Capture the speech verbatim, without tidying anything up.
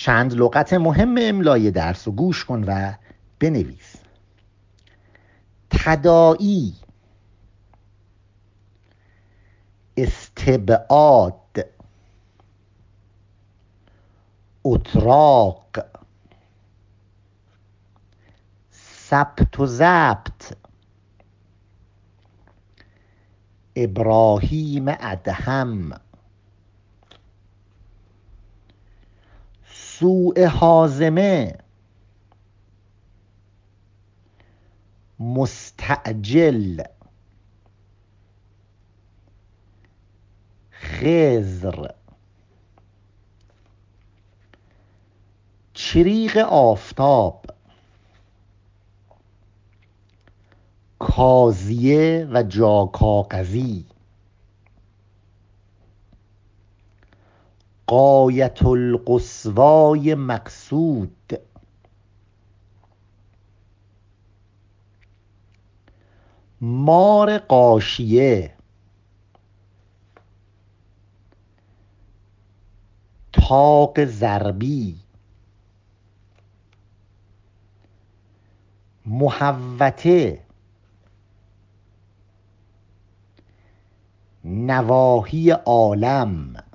چند لغت مهم املای درس رو گوش کن و بنویس. تداعی، استبعاد، اتراق، ثبت و ضبط، ابراهیم ادهم، سوء هاضمه، مستعجل، خضر، چریغ آفتاب، کاظیه و جاکاغذی، غایة القصوای مقصود، مار غاشیه، طاق ضربی، محوطه، نواحی عالم،